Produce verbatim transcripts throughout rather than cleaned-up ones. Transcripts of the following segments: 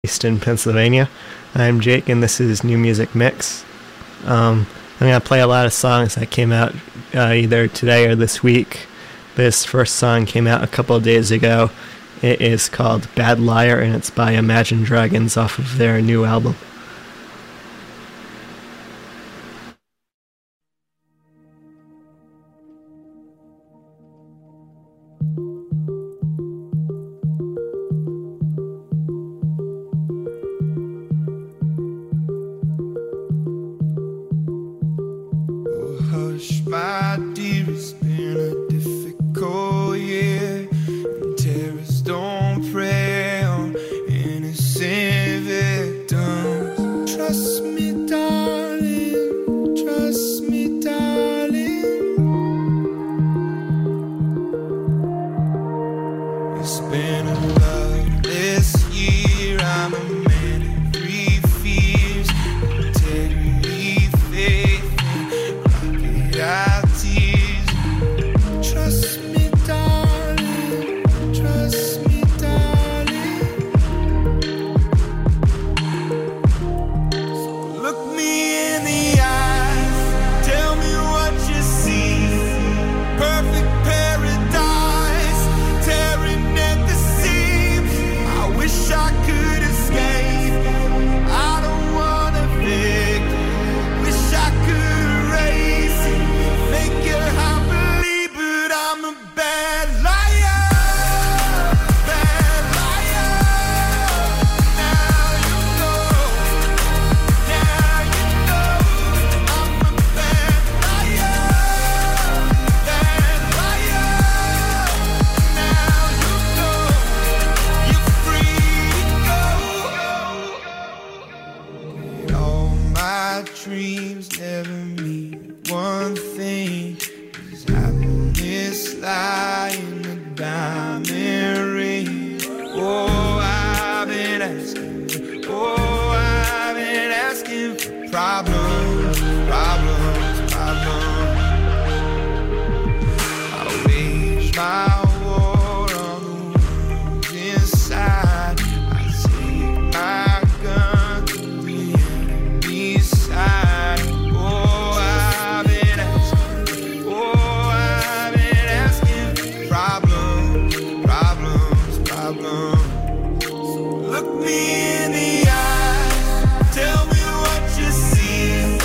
Easton, Pennsylvania. I'm Jake, and this is New Music Mix. Um, I'm going to play a lot of songs that came out uh, either today or this week. This first song came out a couple of days ago. It is called Bad Liar, and it's by Imagine Dragons off of their new album. My dear, it's been a difficult year, and terrorists don't prey on innocent victims. Trust me, darling, trust me, darling. It's been a loveless year. I'm a man of three fears: integrity, faith, I tease. Trust me, darling, trust me, darling. So look me in the eyes, tell me what you see. Perfect paradise, tearing at the seams. I wish I could escape. I don't wanna fake. Wish I could erase it. Make you happily, but I'm a bad liar, bad liar. Now you know, now you know, I'm a bad liar, bad liar. Now you know, you're free to go. All my dreams never mean one thing. Is happiness lie in a diamond ring? Oh, I've been asking, oh, I've been asking for problems, problems, problems. I wage my war on the wounds inside. I take my gun to the enemy's side. Oh, I've been asking, oh, I've been asking for problems, problems, problems. So look me in the eyes, tell me what you see.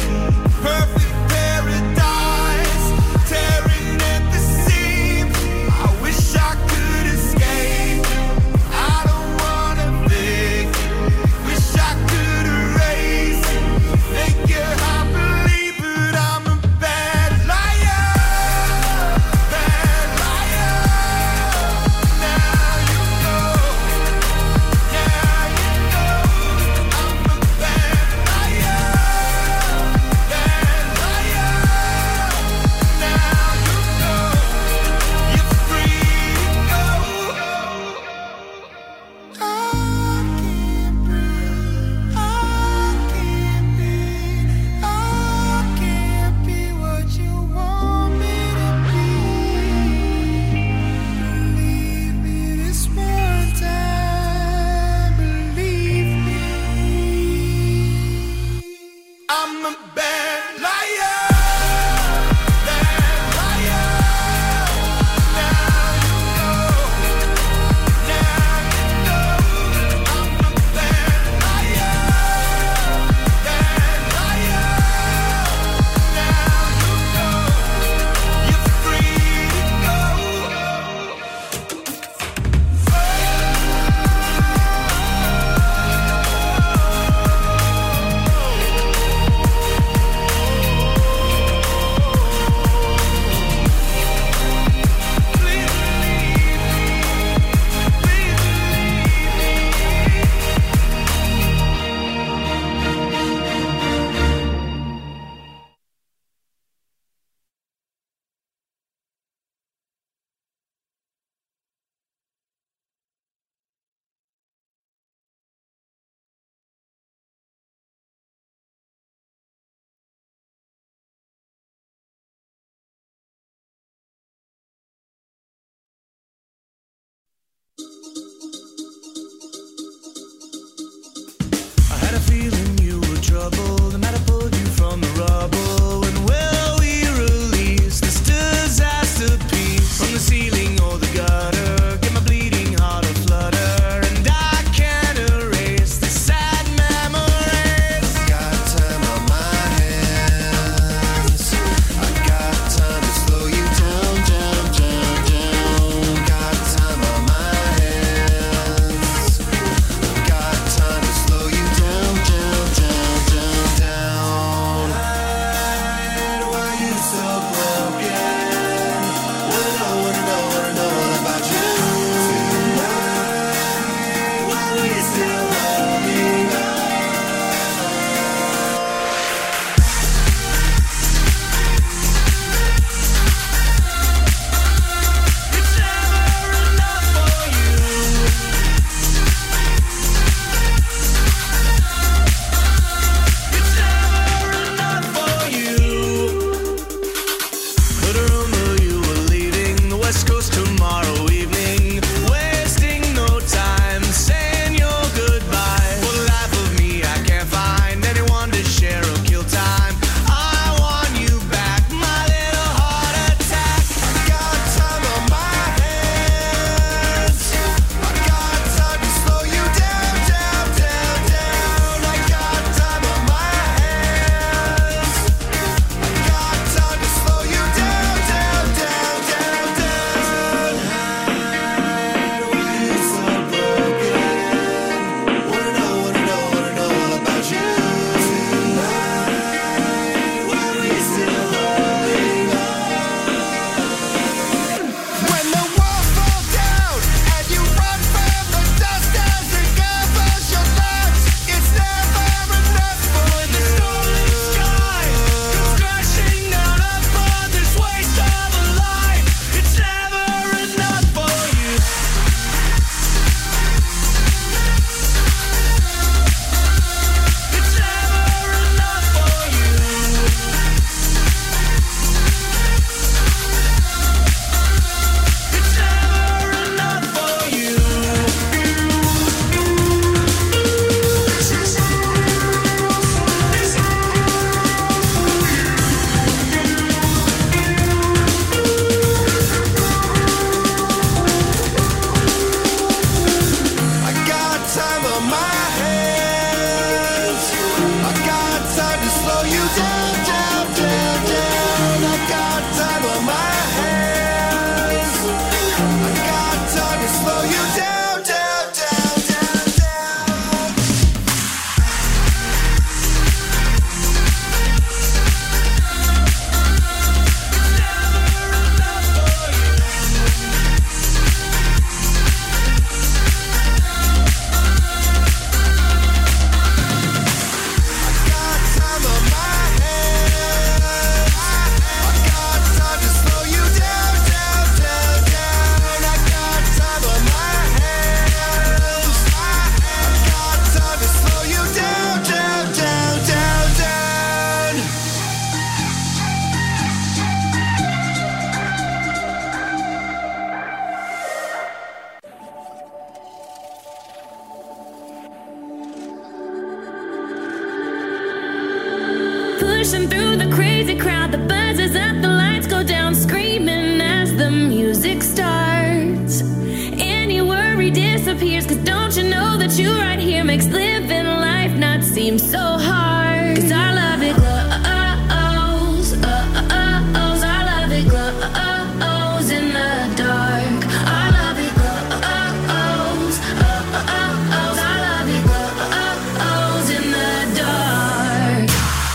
pushing through the crazy crowd. The buzzes up, the lights go down, screaming as the music starts. Any worry disappears, cause don't you know that you right here makes living life not seem so hard. Cause I love it glows, uh, uh, uh, ohs, I love it glows in the dark. I love it glows, uh, uh, uh, ohs, I love it glows in the dark.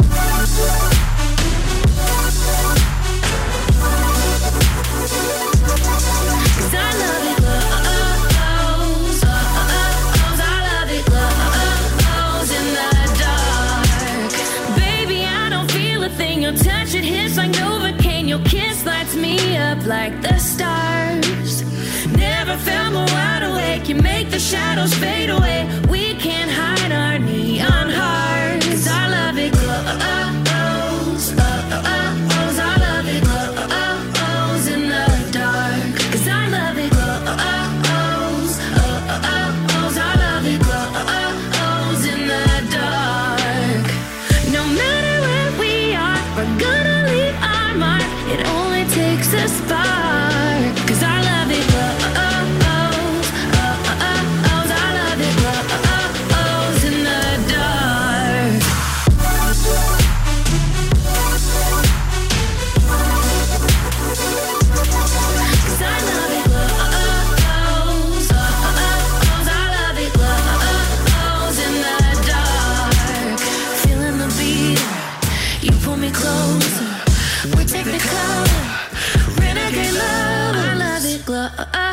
Cause I love it glows, uh, uh, ohs, I love it glows in the dark. Baby, I don't feel a thing. Your touch, it hits like Novocaine. Your kiss lights me up like the stars. Never felt more wide awake. You make the shadows fade away. We can't hide our neon hearts. I love it glows, uh, uh, ohs, I love it glows in the dark. Cause I love it glows, uh, uh, ohs, I love it glows in the dark. No matter where we are, we're gonna leave our mark. It only takes a spark. Cause I love it glows, uh, uh, ohs, I love it glows in the dark. Cause I love it glows, uh, uh, ohs, I love it glows in the dark. Feeling the beat, you pull me closer. We take the color, renegade love. I love it glows,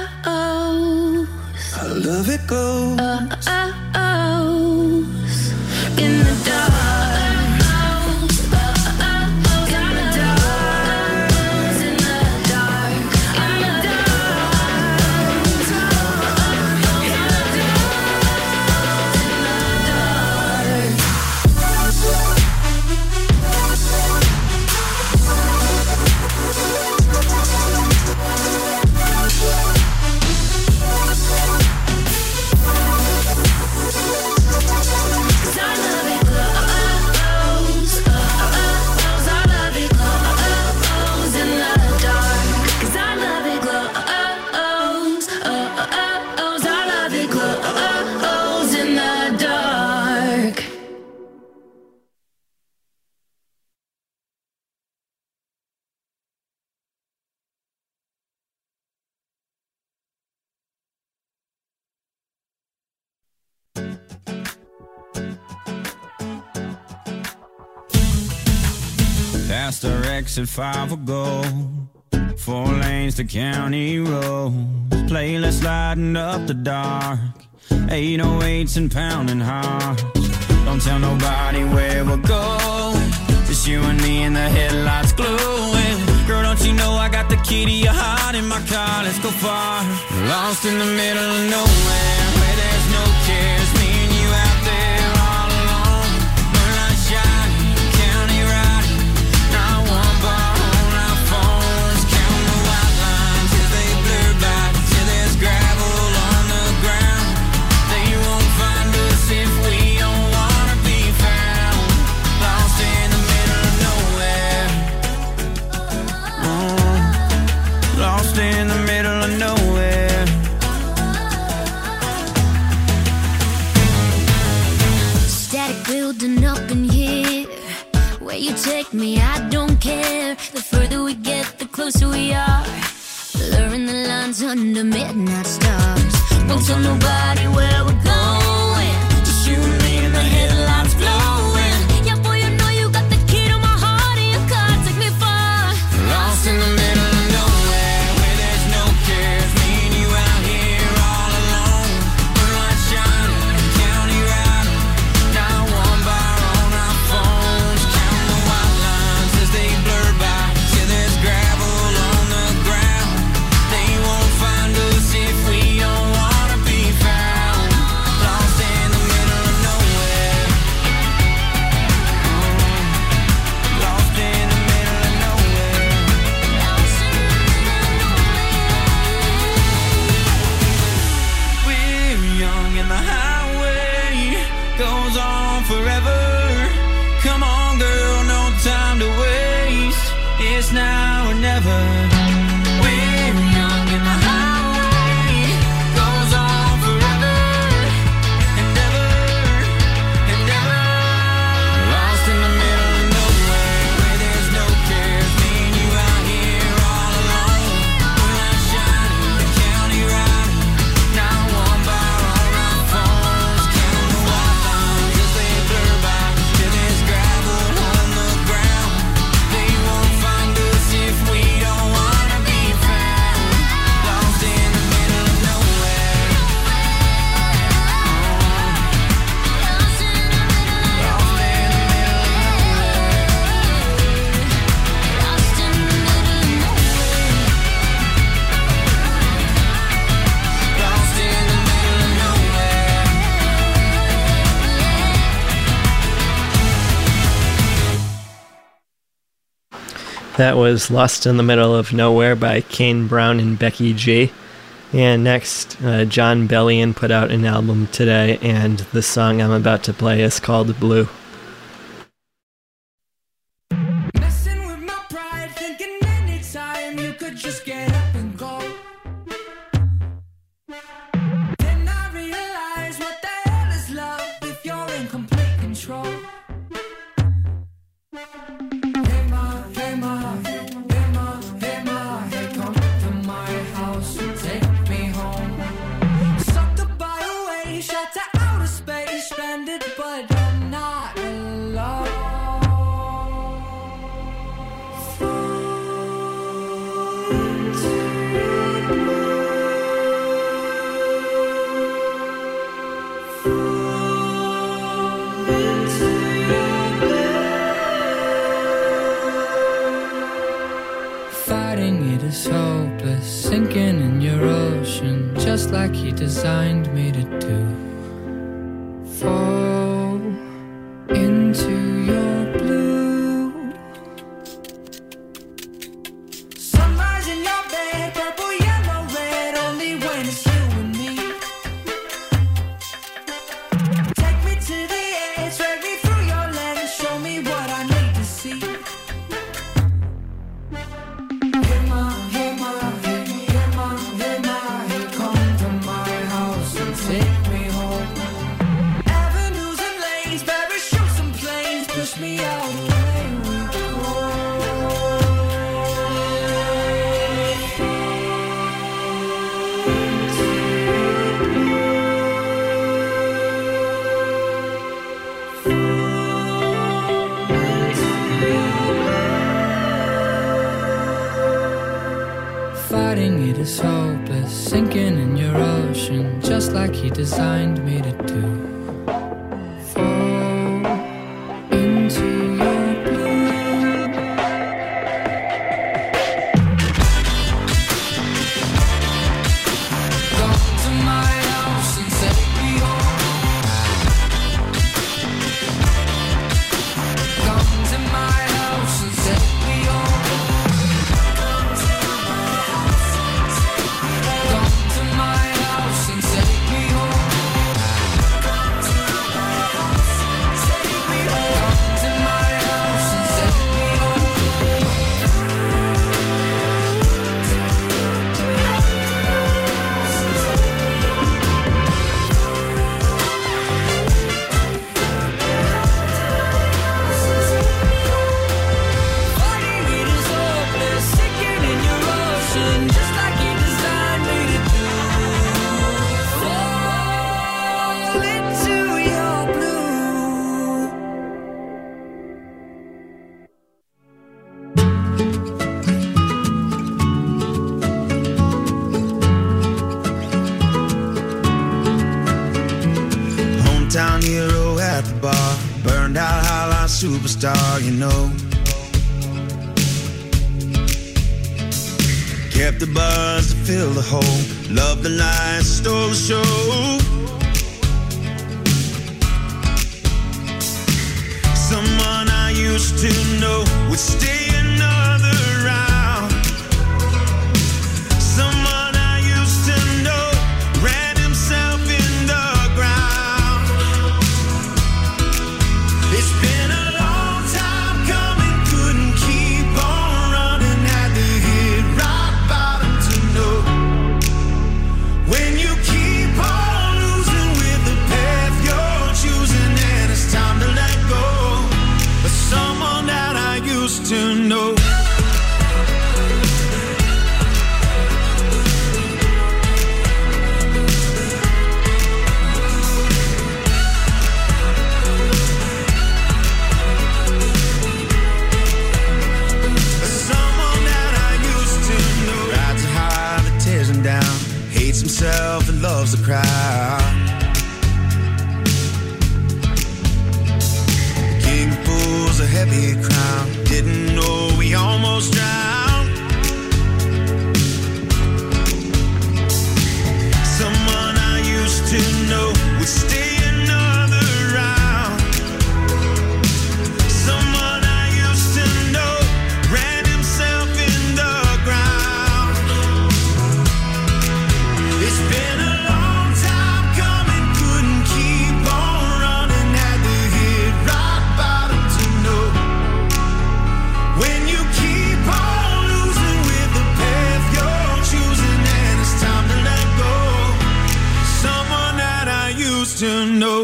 I love it glows. uh, uh, ohs in the dark. In the dark, in the dark, in the Cause I love it glows, uh, uh, ohs, I love it glows in the dark. Cause I love it glows, uh, uh, ohs, I love it glows in the dark. Past our exit five ago, four lanes to county roads, playlist lighting up the dark, eight oh eights and pounding hearts. Don't tell nobody where we're going, just you and me and the headlights glowing. Girl, don't you know I got the key to your heart in my car? Let's go far, lost in the middle of nowhere, where there's no cares, me and you out there all alone. Moonlight shining, county riding, not one bar on our phones, counting the white lines as they blur by, till there's gravel on the ground. They won't find us if we don't wanna be found, lost in the middle of nowhere. Oh, lost in the middle of nowhere. Static building up in here. Where you take me, I don't care. The further we get, the closer we are. Blurring the lines under midnight stars. Won't tell nobody where we're going, just you and me and the headlights glowing. Yeah, boy, you know you got the key to my heart, and your car take me far. Lost in the middle of nowhere, where there's no cares, me and you out here all alone. Moonlight shining, county riding, not one bar on our phones, counting the white lines as they blur by, till there's gravel on the ground. They won't find us if we don't wanna be found, lost in the middle of nowhere. Oh, lost in the middle of nowhere. We're young and the highway goes on forever. Come on, girl, no time it's now or never. We're young and the highway goes on forever and ever and ever. Lost in the middle of nowhere where there's no cares. Me and you out here all alone. Moonlight shining, the county riding. Now one by all our phones. Counting the white lines as they blur by. Till there's gravel on the ground. They won't find us if we don't wanna be found. Lost in the middle of nowhere. Lost in the middle of nowhere. Lost in the middle of nowhere. Lost in the middle of nowhere. That was Lost in the Middle of Nowhere by Kane Brown and Becky G. And next, uh, John Bellion put out an album today, and the song I'm about to play is called Blue. Messing with my pride, thinking anytime you could just get up and go. Then I realize what the hell is love if you're in complete control. Hey ma, hey ma, hey ma, hey ma, hey come to my house and take me home. Sucked up by a wave, shot to outer space, stranded but I'm not alone. Fighting it is hopeless, sinking in your ocean, just like he designed me to do. Fall into your blue. Sunrise in your bed, purple, yellow, red, only when it's you and me. Take me to the edge, drag me through your lens, show me what I need to see. Hey ma, hey ma, hey, hey ma, hey ma, hey, come to my house and take me home. Avenues and lanes, parachutes and planes, push me out away we go. Fighting it is hopeless, sinking in your ocean, just like he designed me to do. Fall into your blue. Come to my house and take me home. Come to my house and take me home. Come to my house and take me home. Come to my house and take me home. Come to my house and take me home. Come to my house and take me home. Fighting it is hopeless, sinking in your ocean, just like he designed me to do. Fall into your blue. Hometown hero at the bar, burned out highlight superstar, you know. Kept the buzz to fill the hole, loved the lights, stole the show. Someone I used to know would stay another round. Someone I used to know ran himself in the ground. It's been a long time coming, couldn't keep on running. a heavy crown. Didn't know we almost drowned. Someone I used to know would stay another round. Someone I used to know ran himself in the ground. It's been a long time coming, couldn't keep on running, had to hit rock bottom to know. When you keep on losing with the path you're choosing, and it's time to let go. Someone that I used to know.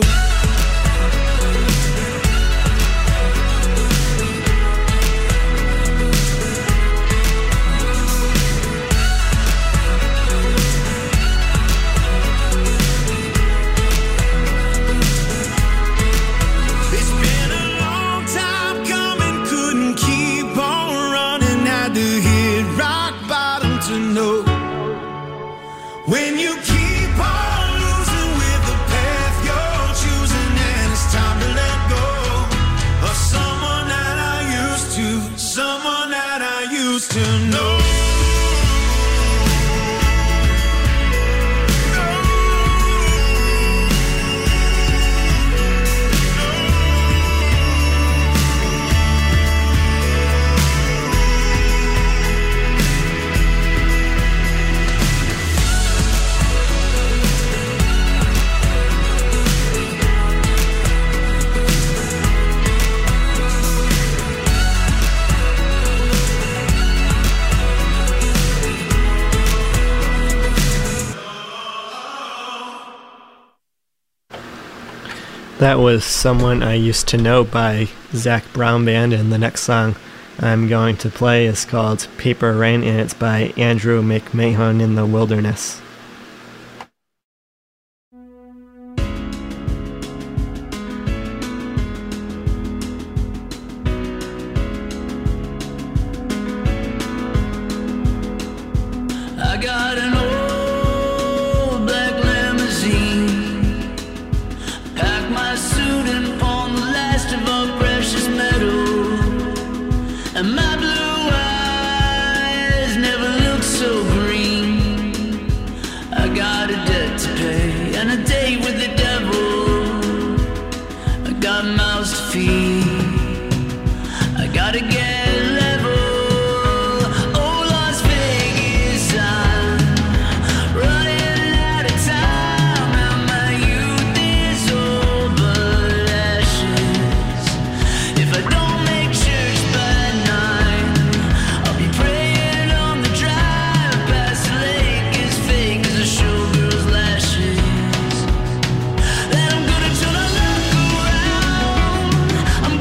It's been a long time coming, couldn't keep on running, had to hit rock bottom to know. When you keep on losing with the path you're choosing, and it's time to let go of someone that I used to, someone that I used to know. That was Someone I Used to Know by Zach Brown Band, and the next song I'm going to play is called Paper Rain, and it's by Andrew McMahon in the Wilderness. I got an old black limousine. Pack my suit and pawn the last of our precious metal. And my blue eyes never looked so green. I got a debt to pay and a date with the devil. I got mouths to feed. I gotta get level. Oh, Las Vegas, I'm running out of time. And my youth is old but ashes. If I don't make church by nine, I'll be praying on the drive past the lake as fake as a showgirl's lashes. That I'm gonna turn our luck around. I'm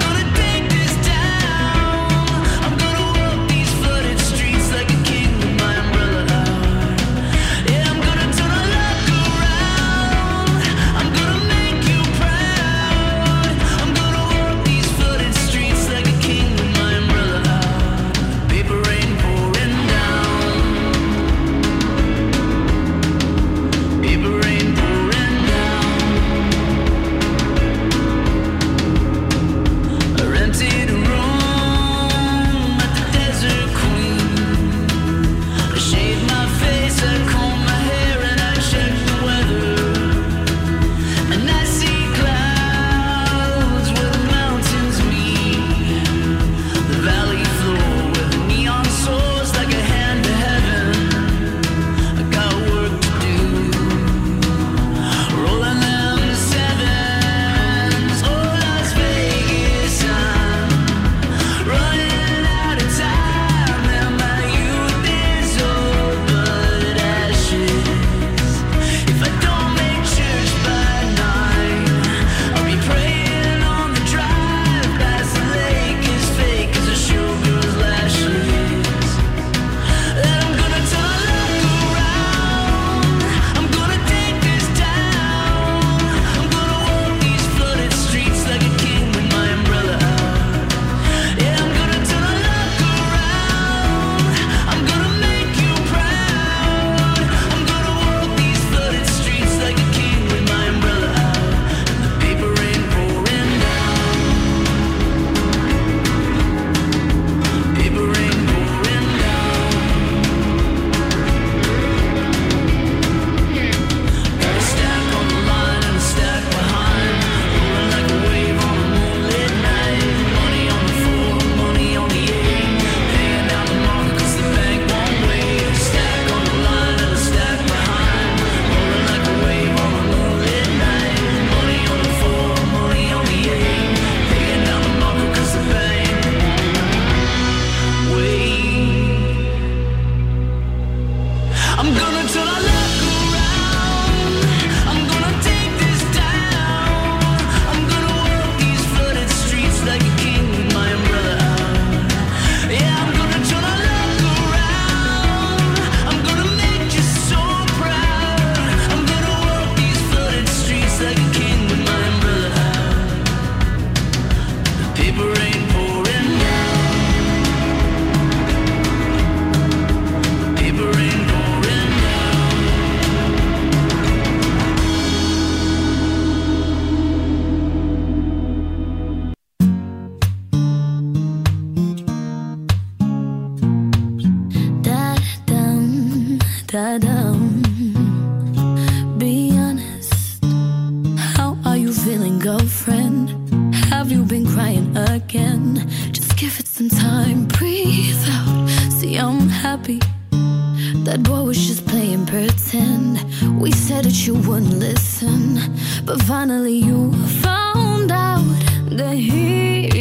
you wouldn't listen, but finally you found out that he's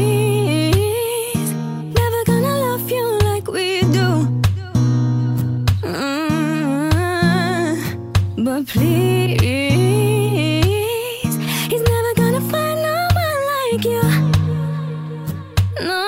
never gonna love you like we do. Mm, but please, he's never gonna find no one like you. No,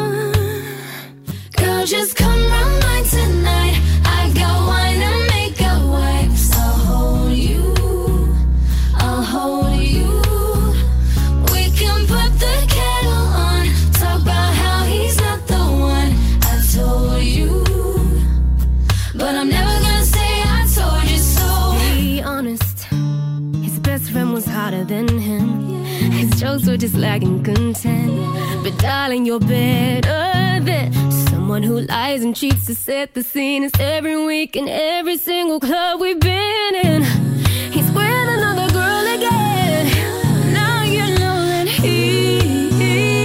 girl, just come round mine tonight. I got wine and makeup wipes. I'll hold you, I'll hold you. We can put the kettle on, talk about how he's not the one. I told you, but I'm never gonna say I told you so. Be honest, his best friend was hotter than him. His jokes were just lacking content. But darling, you're better than someone who lies and cheats to set the scene. It's every week in every single club we've been in. He's with another girl again. Now you know that he's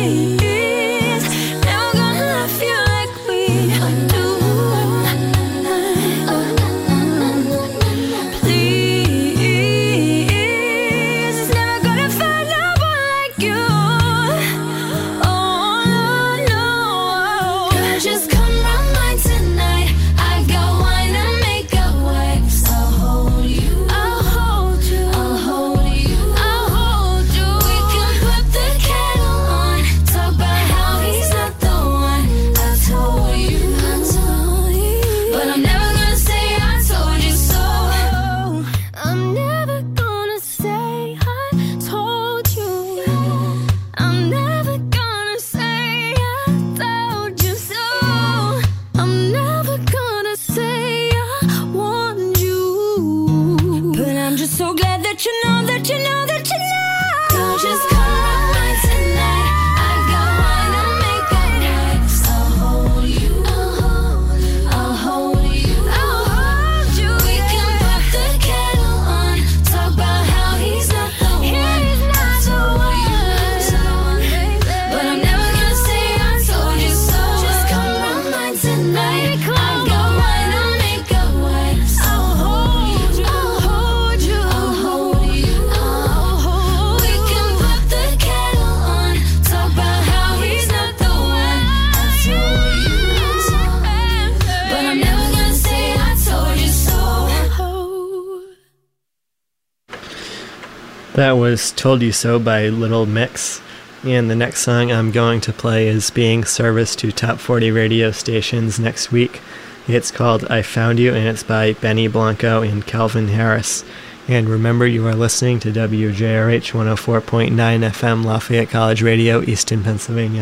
never gonna love you like we do. Please, he's never gonna find no one like you. Oh no, no. Girl, just come round mine tonight. I got wine and makeup wipes. I'll hold you, I'll hold you, I'll hold you, I'll hold you. We can put the kettle on, talk about how he's not the one. I told you, I told you, but I'm never gonna say I told you so. I'm never gonna say I told you. I'm never gonna say I told you so. I'm never gonna say I warned you. But I'm just so glad that you know, that you know, that you know. Girl, just come round mine tonight. I got wine and makeup wipes. I'll hold you, I'll hold you, I'll hold you, I'll hold you. We can put the kettle on, talk about how he's not the one. I told you, but I'm never gonna say I told you so. Just come round mine tonight. I got wine and makeup wipes. I'll hold you, I'll hold you, I'll hold you, I'll hold. We can put the kettle on, talk about how he's not the one. I told you, but I'm never gonna say I told you so. That was Told You So by Little Mix. And the next song I'm going to play is being serviced to top forty radio stations next week. It's called I Found You, and it's by Benny Blanco and Calvin Harris. And remember, you are listening to W J R H one oh four point nine F M Lafayette College Radio, Easton, Pennsylvania.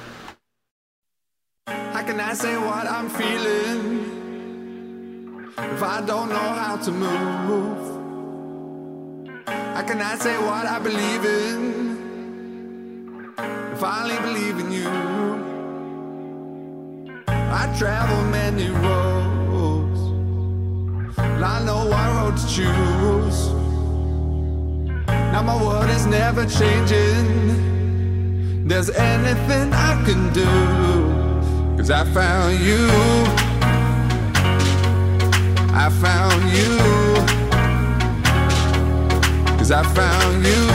How can I say what I'm feeling if I don't know how to move? How can I say what I believe in if I only believe in you? I travel many roads, and I know what road to choose. Now my world is never changing. There's anything I can do, 'cause I found you, I found you, 'cause I found you,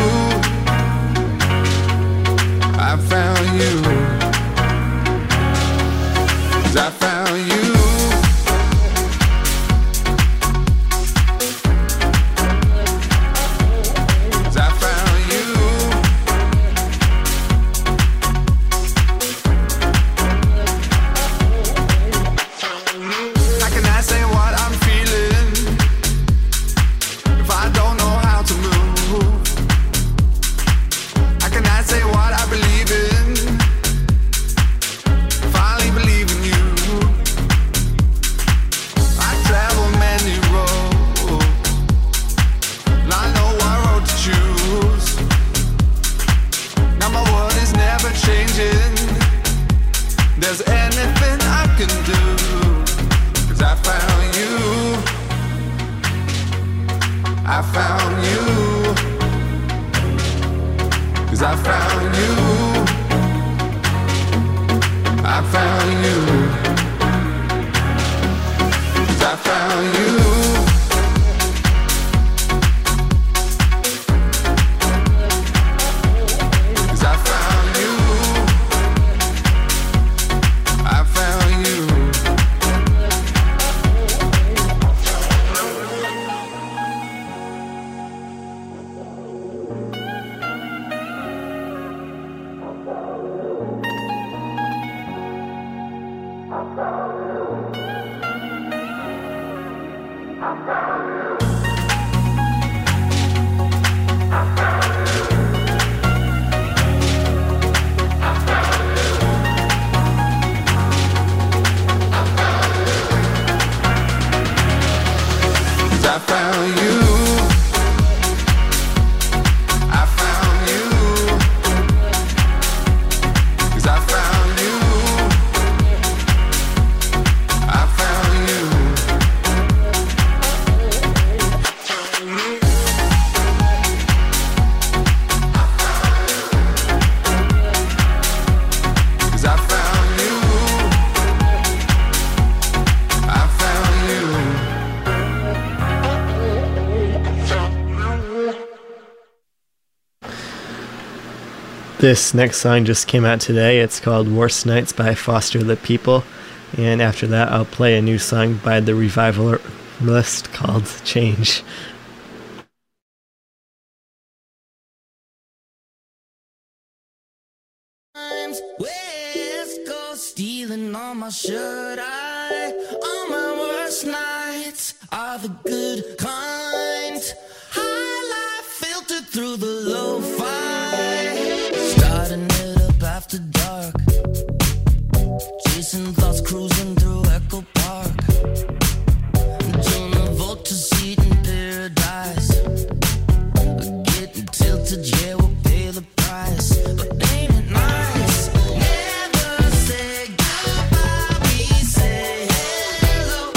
I found you, 'cause I found you. 'Cause I found you. How can I say what I'm feeling if I don't know how to move? How can I say what I believe in if I only believe in you? I travel many roads, and I know what road to choose. Now my world is never changing. There's anything I can do, 'cause I found you, I found you, 'cause I found you, I found you, 'cause I found you, This next song just came out today. It's called Worst Nights by Foster the People. And after that, I'll play a new song by the Revivalist called Change. West Coast stealing all my shirt. I, all my worst nights are the good kind. High life filtered through the lo-fi. Starting it up after dark. Chasing thoughts, cruising through Echo Park. Doing a vote to seat in paradise. Getting tilted, yeah, we'll pay the price. But ain't it nice? Never say goodbye, we say hello.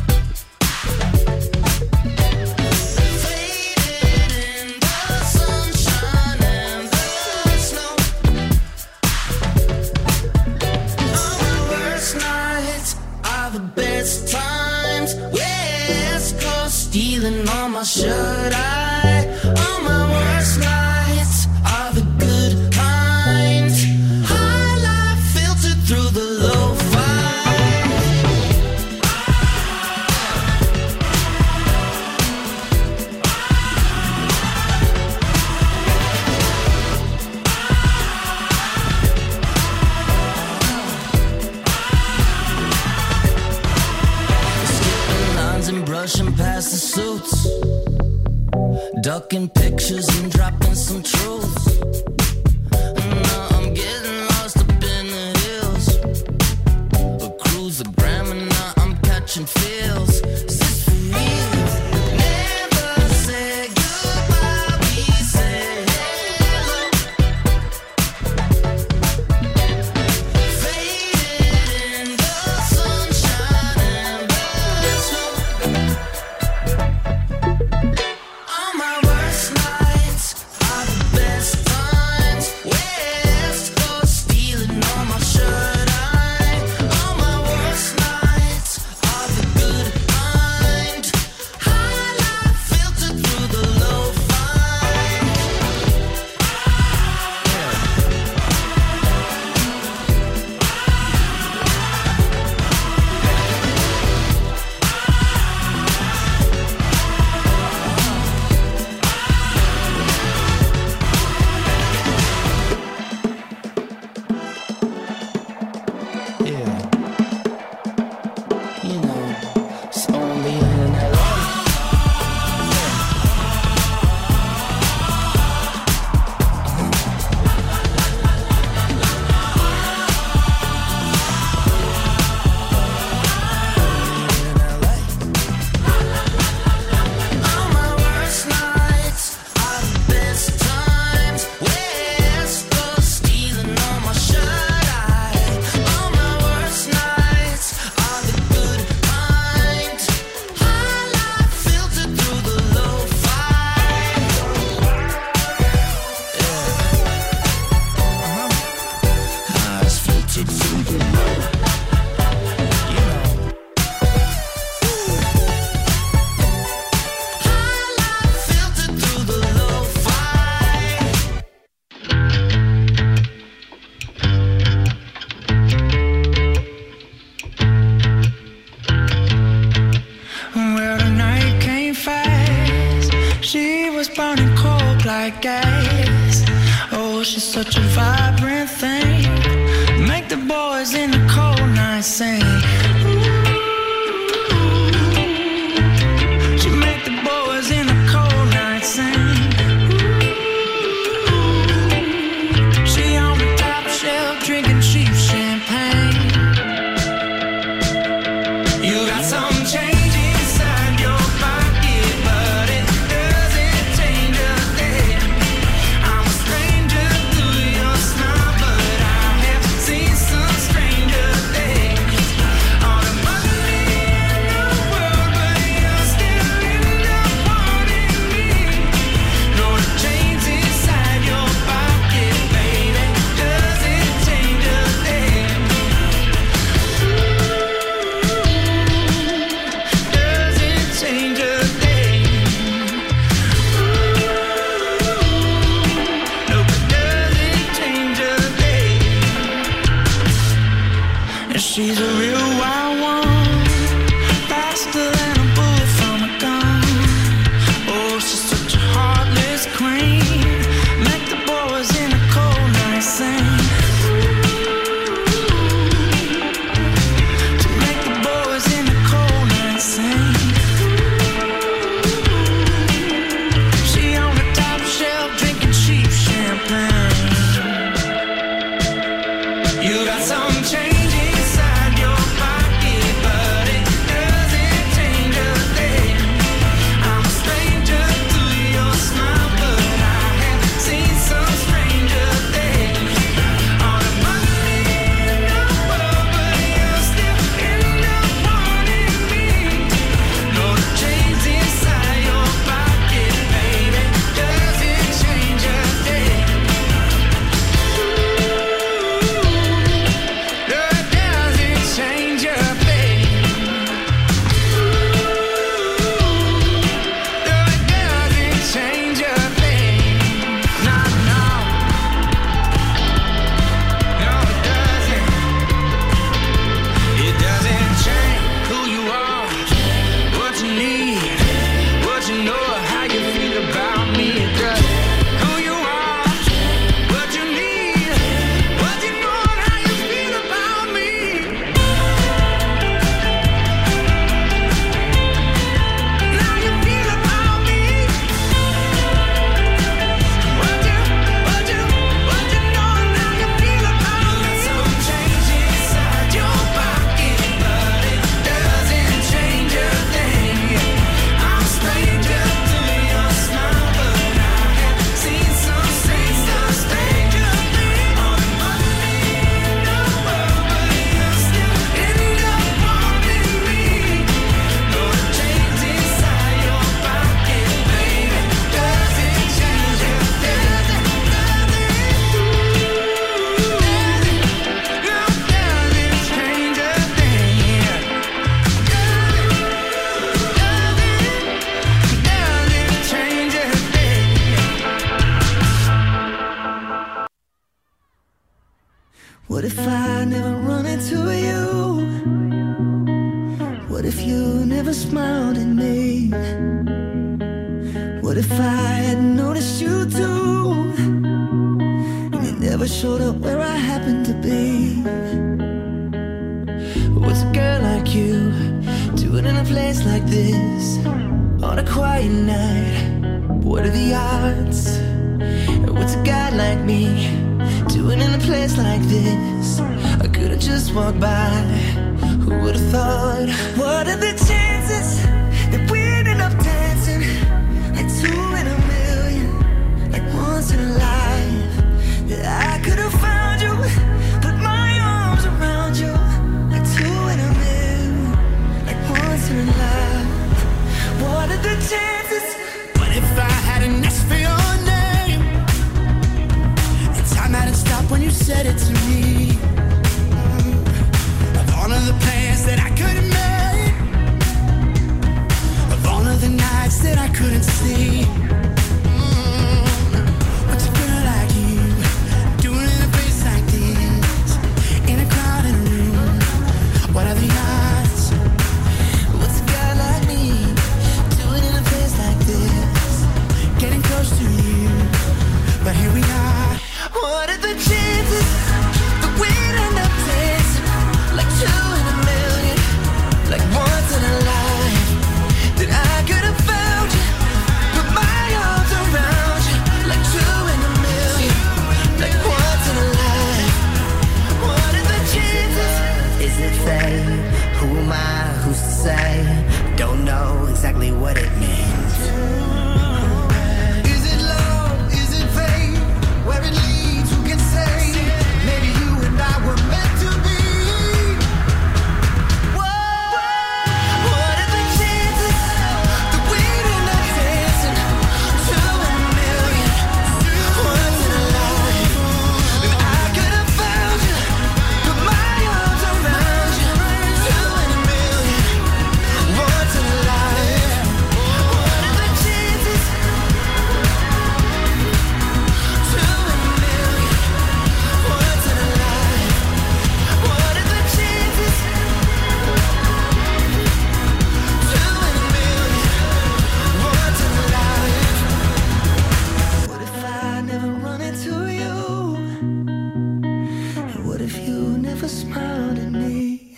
Faded in the sunshine and the snow. All my worst nights are the best times. West Coast stealing all my shirt. I, all my worst nights are the good kind. High life filtered through the lo-fi. Skipping lines and brushing past the suits. Ducking pictures and dropping some truths. And now I'm getting lost up in the hills. A cruise, a gram, and now I'm catching feels. Is this for real? Never say goodbye, we say hello. Faded in the sunshine and the snow. All my worst nights are the best times. West Coast stealing all my shirt. I, all my worst nights are the good kind. High life filtered through the lo-fi. Yeah, you know, it's only in L A. All my worst nights are the best times. West Coast stealing all my shirt. I, all my worst nights are the good kind. High life filtered through the lo-fi. High is filtered through the lo-fi. You know. High life filtered through the lo-fi. Well, the night came fast. She was burning cold like gas. Oh, she's such a vibrant thing. Make the boys in the cold night sing. She make the boys in the cold night sing. She on the top shelf drinking cheap champagne. You got some change inside your pocket, but it doesn't change a thing. I'm a stranger to your smile, but I have seen some stranger things. On a Monday She's a real wild one, faster than a bullet from a gun. Oh, she's such a heartless queen. Make the boys in the cold night sing. To make the boys in the cold night sing. She on the top shelf drinking cheap champagne. You got some change inside your pocket, but it doesn't change a thing. I'm a stranger to your smile, but I have seen some stranger things. On a Monday in the world, but you still end up wanting me. No, the change inside your pocket, baby, doesn't change a thing. No, it doesn't change a thing. No, it doesn't change a thing. No, no. No, it doesn't. It doesn't change who you are, what you need, what you know, how you feel about me. It doesn't. Who you are, what you need, what you know, how you feel about me. How you feel about me. What you, what you, what you know, how you feel about me. Some change inside your pocket, but it doesn't change a thing. I'm a stranger to your smile, but I have seen some strange, some stranger things. On a Monday in the world, but you still end up wanting me. No, the change inside your pocket, baby, doesn't change a thing. Doesn't, doesn't, no, doesn't change a thing. Doesn't, doesn't change a thing. What if I never run into you? What if you never smiled at me? What if I hadn't noticed you too? And you never showed up where I happened to be? What's a girl like you doing in a place like this? On a quiet night, what are the odds? What's a guy like me doing in a place like this? I could've just walked by, who would've thought? What are the chances that we ended up dancing like two in a million, like once in a life? That I could've found you, put my arms around you, like two in a million, like once in a life. What are the chances? But if I hadn't asked for your name, and time hadn't stopped when you said it to me, mm, of all of the plans that I could have made, of all of the nights that I couldn't sleep, mm, what's a girl like you doing in a place like this, in a crowded room? What are the odds? What's a guy like me doing in a place like this? Getting close to you, but here we are. What are the chances that never smiled at me.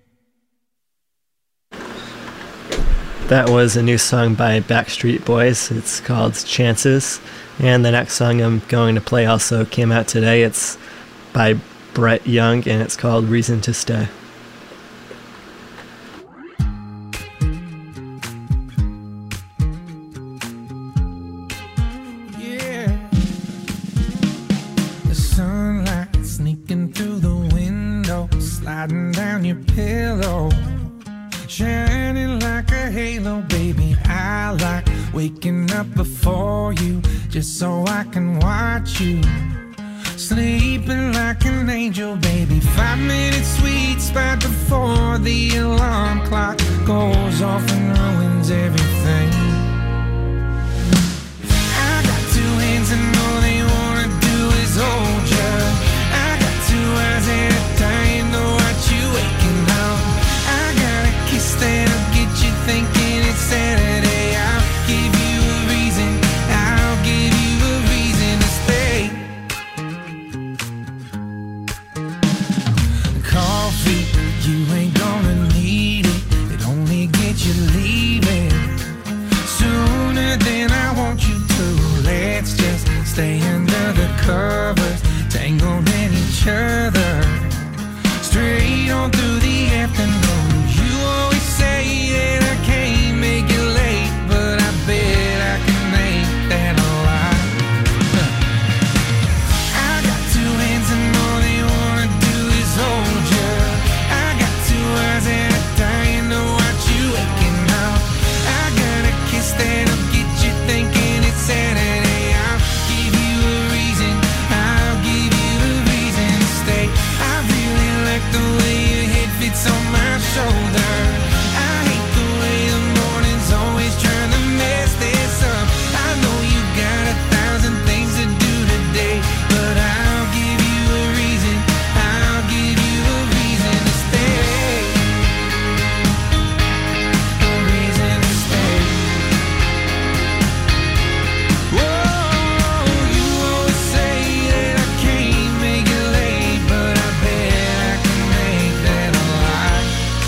That was a new song by Backstreet Boys. It's called Chances. And the next song I'm going to play also came out today. It's by Brett Young, and it's called Reason to Stay. Yeah. The sunlight sneaking through the window, sliding down your pillow, shining like a halo, baby. I like waking up before you, just so I can watch you sleeping like an angel, baby. Five minutes sweet spot before the alarm clock goes off and ruins everything. I got two hands and all they wanna do is hold you. I got two eyes and a dying to watch you waking up. I got a kiss that'll get you thinking it's Saturday. I'll give you a reason, I'll give you a reason to stay. Coffee, you ain't gonna need it, it only gets you leaving sooner than I want you to. Let's just stay under the covers, tangled in each other, straight on through the afternoon. You always say that I can't make it late, but I bet I can make that a lie. I got two hands and all they wanna do is hold you. I got two eyes and a dying to watch you waking up. I got a kiss that'll get you thinking it's Saturday. I'll give you a reason, I'll give you a reason to stay. I really like the way your head fits on my shoulder. I hate the way the morning's always trying to mess this up. I know you got a thousand things to do today, but I'll give you a reason, I'll give you a reason to stay. A reason to stay. Whoa, you always say that I can't make it late, but I bet I can make that a lie.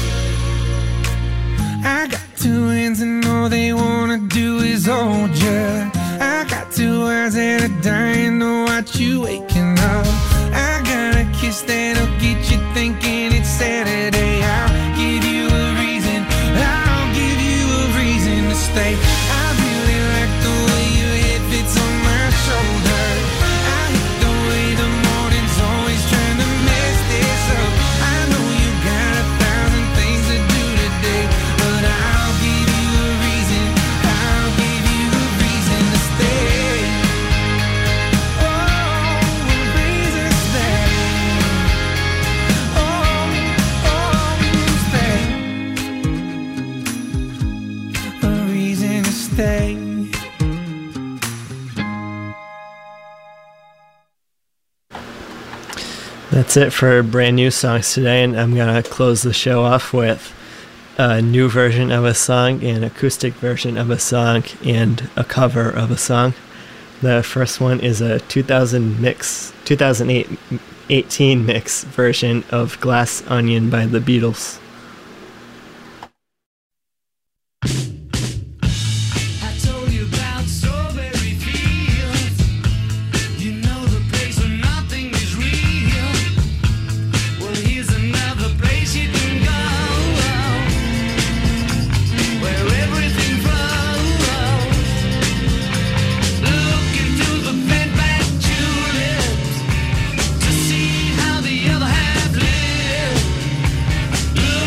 I got two hands and all they wanna do is hold you. I got two eyes that are dying to watch you waking up. I got a kiss that'll get you thinking it's Saturday. I'll give you a reason, I'll give you a reason to stay. I really like the way your head fits on my shoulder. I hate the way the morning's always trying to mess this up. I know you got a thousand things to do today, but I'll give you a reason, I'll give you a reason to stay. Oh, a reason to stay. Oh, oh, stay. A reason to stay. That's it for brand new songs today, and I'm going to close the show off with a new version of a song, an acoustic version of a song, and a cover of a song. The first one is a two thousand mix, two thousand eighteen mix version of Glass Onion by the Beatles. I told you about strawberry fields. You know the place where nothing is real. Well, here's another place you can go, where everything flows. Look into the bent back tulips to see how the other half lives.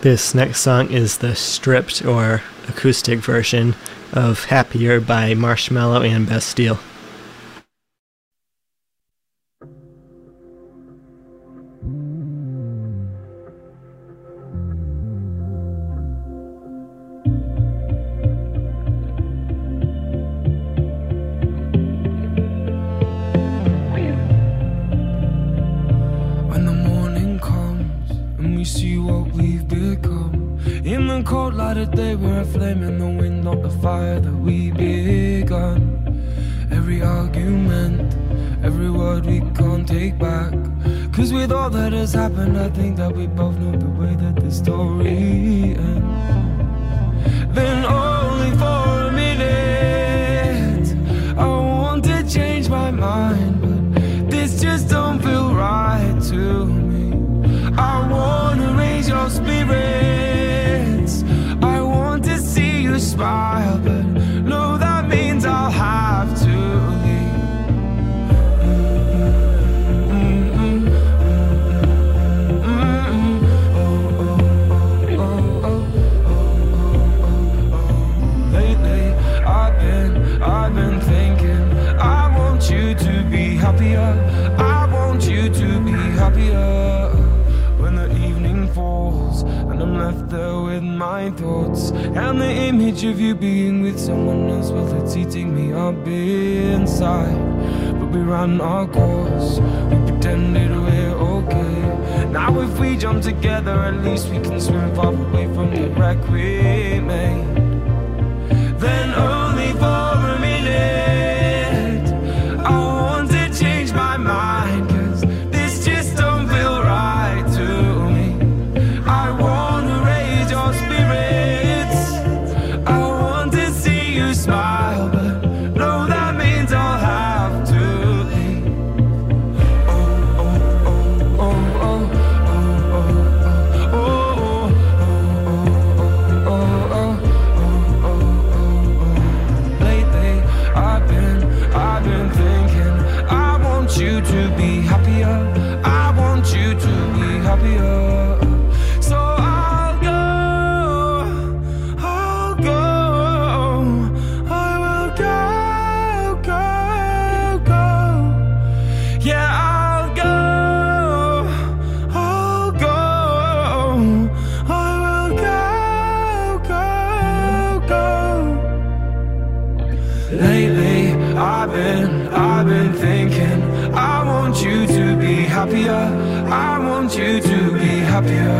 This next song is the stripped or acoustic version of Happier by Marshmello and Bastille. When the morning comes and we see what we've become, in the cold light of day we're a flame in the wind, not the fire that we begun. Every argument, every word we can't take back, 'cause with all that has happened I think that we both know the way that the story ends. Then only for a minute I want to change my mind, but this just don't feel right to me. I wanna raise your spirits, I want to see you smile, but no, that means I'll have to leave. Mm-mm. Mm-mm. Oh, oh, oh, oh, oh, oh. Lately I've been, I've been thinking I want you to be happier, I want you to be happier. When the evening falls and I'm left there with my thoughts and the image of you being with someone else, well, it's eating me up inside. But we ran our course, we pretended we're okay. Now if we jump together, at least we can swim far away from the wreck we made. Then only for a minute I want to change my mind, 'cause this just don't feel right to me. I wanna raise your spirits, I want to see you smile, but no, that means I'll have to leave. Oh, oh, oh, oh, oh, oh, oh, oh, oh, oh, oh, oh, oh. Lately I've been, I've been thinking I want you to be happier, I want you to be happier. So I'll go, I'll go, I will go, go, go. Yeah, I'll go, I'll go, I will go, go, go. Lately I've been, I've been thinking I want you to be happier, I want you to be happier.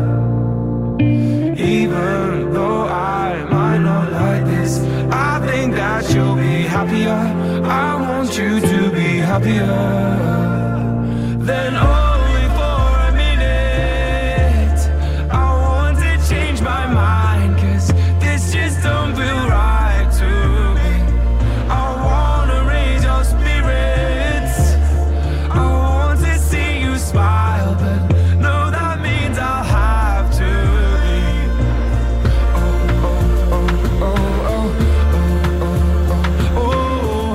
Even though I might not like this, I think that you'll be happier, I want you to be happier. Then only for a minute I want to change my mind, 'cause this just don't feel right to me. I wanna raise your spirits, I want to see you smile, but no, that means I'll have to leave. Oh, oh, oh, oh, oh, oh, oh,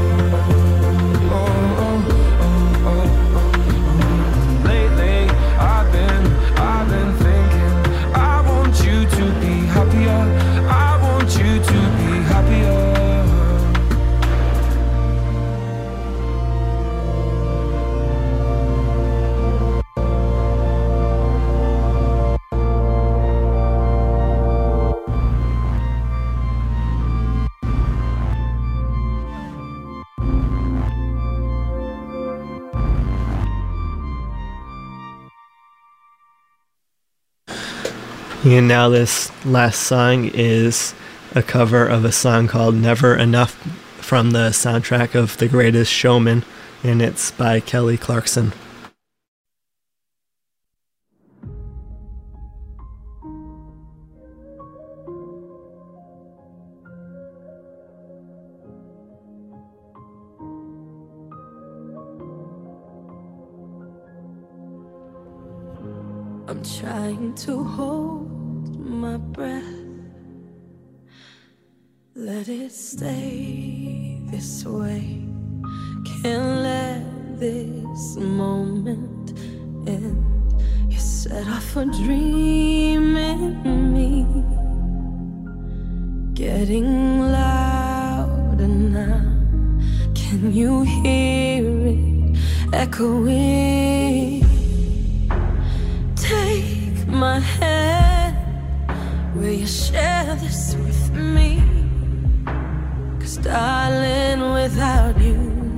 oh, oh, oh, oh. Lately I've been, I've been thinking I want you to be happier, I want you to be happier. And now this last song is a cover of a song called Never Enough from the soundtrack of The Greatest Showman, and it's by Kelly Clarkson. I'm trying to hold my breath, let it stay this way. Can't let this moment end. You set off a dream in me, getting louder now. Can you hear it echoing? Take my hand, will you share this with me? 'Cause darling, without you,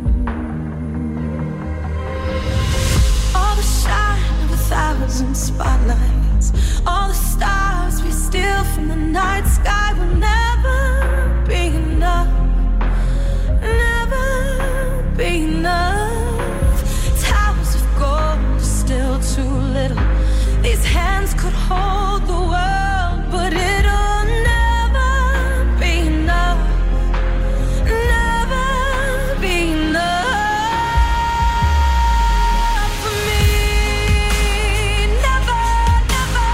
all the shine of a thousand spotlights, all the stars we steal from the night sky will never be enough, never be enough. Towers of gold are still too little. These hands could hold the world, but it'll never be enough, never be enough for me. Never, never,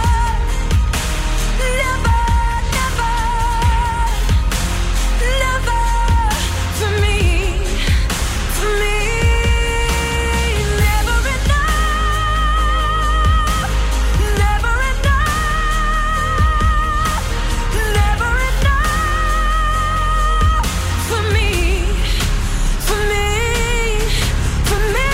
never, never, never for me, for me. Never enough, never enough, never enough for me, for me, for me.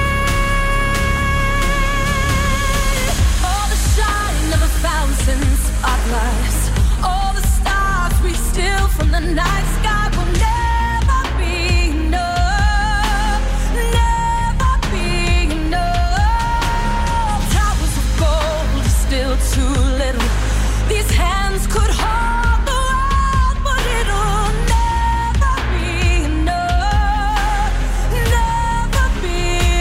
All the shine of a thousand spotlights, all the stars we steal from the night sky will never be enough, never be enough. Towers of gold are still too little. These hands could hold the world, but it'll never be enough, never be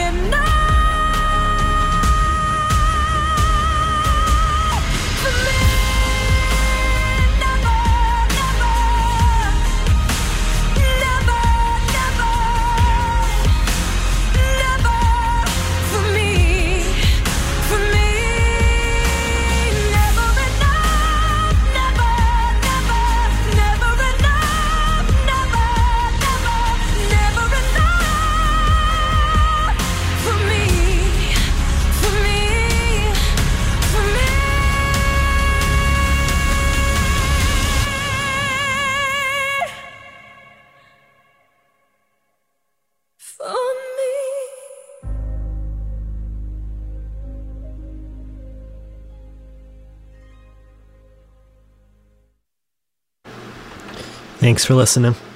enough for me. Never, never, never, never, never for me, for me. Never enough, never, never, never enough, never, never, never enough for me, for me, for me. For me. Thanks for listening.